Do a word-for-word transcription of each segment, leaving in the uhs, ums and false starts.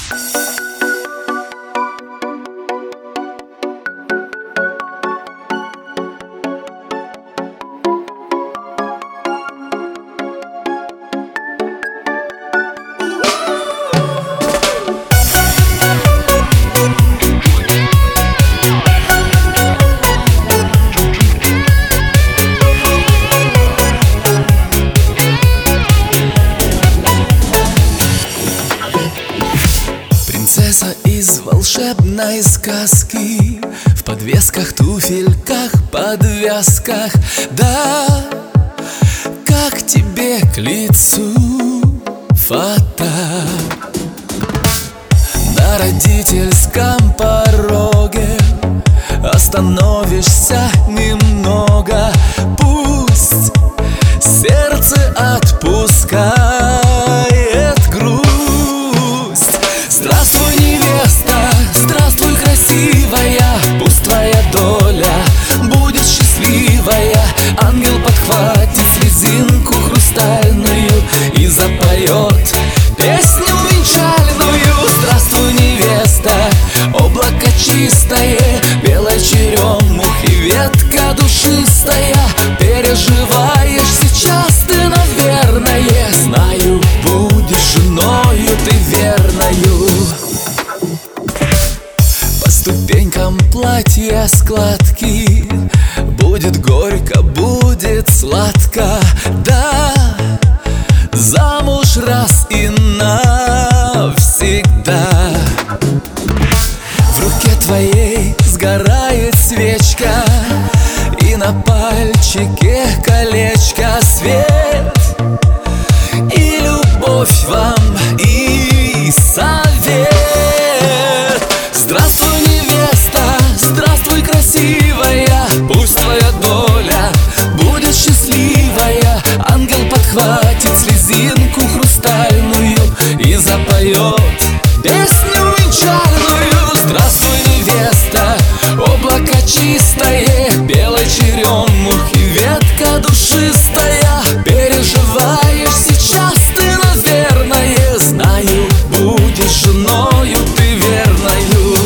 Принцесса из волшебной сказки, в подвесках, туфельках, подвязках. Да, как тебе к лицу фото на родительском пороге. Остановишься немного, пусть сердце отпускает грусть. Здравствуй, невеста, здравствуй, красивая, пусть твоя доля будет счастливая. Ангел подхватит слезинку хрустальную и запоет песню венчальную. Здравствуй, невеста, облако чистое, белая черемуха и ветка душистая. Переживаешь сейчас ты, наверное, знаю, будешь женою ты верною. По ступенькам платья складки, будет горько, будет сладко. Да, замуж раз и навсегда. В руке твоей сгорает свечка, и на пальчике колечко. Свет и любовь вам, и совет. Здравствуй, невеста, здравствуй, красивая, пусть твоя доля будет счастливая. Ангел подхватит слезинку хрустальную и запоет песню венчальную. Здравствуй, невеста, облако чистое, белой черемухи ветка душистая. Переживаешь сейчас ты, наверное, знаю, будешь женою ты верною.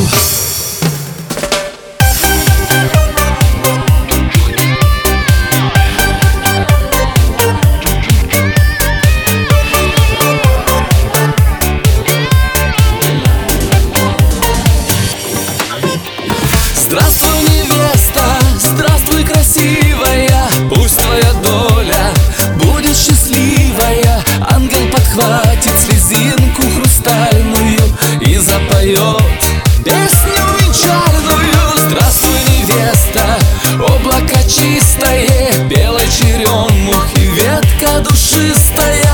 Здравствуй, невеста, здравствуй, красивая, пусть твоя доля будет счастливая. Ангел подхватит слезинку хрустальную и запоет песню венчальную. Здравствуй, невеста, облако чистое, белой черемухи ветка душистая.